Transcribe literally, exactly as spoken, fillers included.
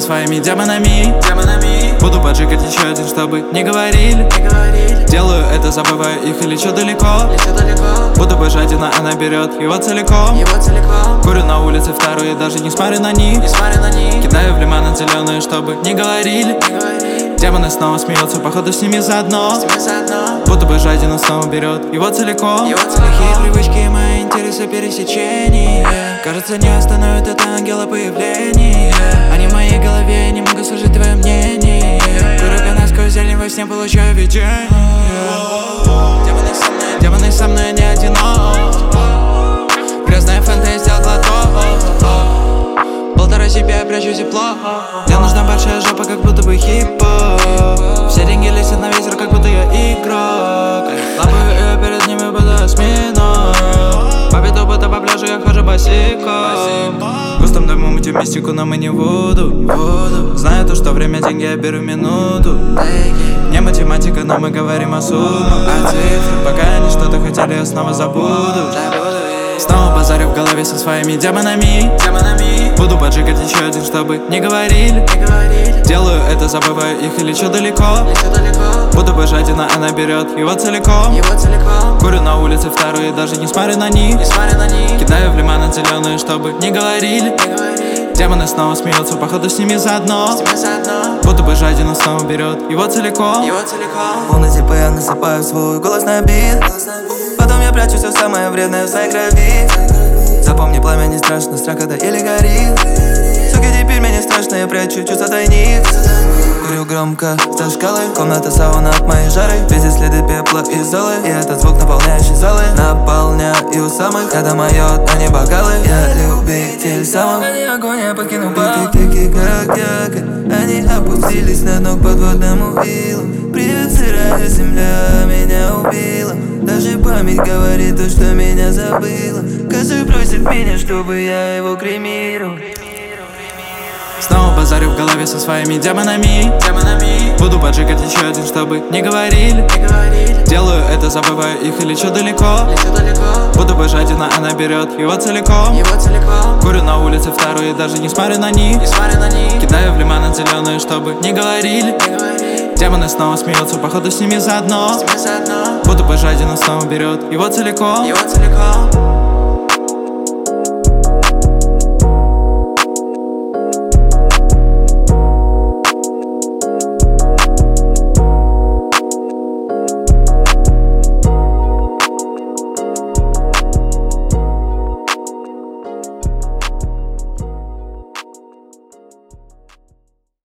своими демонами, демонами. Буду поджигать еще один, чтобы не говорили, не говорили. Делаю это, забываю их и лечу далеко, лечу далеко. Буду бежать, но она берет его целиком, его целиком. Курю на улице вторую, даже не смотрю на них, не смотрю на них. Кидаю в лимонад зеленые, чтобы не говорили, не говорили. Демоны снова смеются, походу с ними заодно, с ними заодно. Буду бежать, но снова берет его целиком. Его целиком. Привычки, мои интересы, пересечения. Кажется, не остановят это ангела появление. Они в моей голове, не могу слышать твое мнение. Курю канадскую зелень, во сне получаю видение. Демоны со мной, демоны со мной не одинок. Грязная фэнтези сделал глоток. Полтора себя я прячу тепло. Мне нужна большая жопа, как будто бы хип-хоп. Все деньги летят на ветер, как будто я игрок. Лапаю ее перед ними, буду осьминог. Победу будто по пляжу, я хожу босиком. В густом дому мутим мистику, но мы не воду. Знаю то, что время деньги, я беру минуту. Не математика, но мы говорим о суммах, о цифрах. Пока они что-то хотели, я снова забуду. Снова базарю в голове со своими демонами, демонами. Буду поджигать еще один, чтобы не говорили, не говорили. Делаю это, забываю их и лечу далеко, лечу далеко. Буду бежать, но она берет его целиком, его целиком. Курю на улице вторую, даже не смотрю на них, не смотрю на них. Кидаю в лимонад зеленые, чтобы не говорили, не говорили. Демоны снова смеются, походу с ними заодно, с ними заодно. Буду бежать, но снова берет его целиком, его целиком. Полный типа я насыпаю свой голос на бит. Потом я прячу все самое вредное в своей крови. Запомни, пламя не страшно, страх это еле горит. Сука, теперь мне не страшно, я прячу чувства тайник. Курю громко, со шкалы, комната сауна от моей жары. Везде следы пепла и золы, и этот звук, наполняющий залы. Наполняю самых, это моё, а не бокалы. Я любитель самых, они огонь, я покину бар. Тики-тики, как якорь, они опустились на дно к подводному илу. Привет, сырая земля, меня убила. Даже память говорит то, что меня забыла. Каждый просит меня, чтобы я его кремировал. Снова базарю в голове со своими демонами, демонами. Буду поджигать еще один, чтобы не говорили, не говорили. Делаю это, забываю их и лечу далеко, лечу далеко. Буду бежать, но она берет его целиком, его целиком. Курю на улице вторую, даже не смотрю на них, не смотрю на них. Кидаю в лимонад зеленые, чтобы не говорили, не говорили. Демоны снова смеются, походу с ними заодно, с ними заодно. Буду бежать, но снова берет его целиком, его целиком.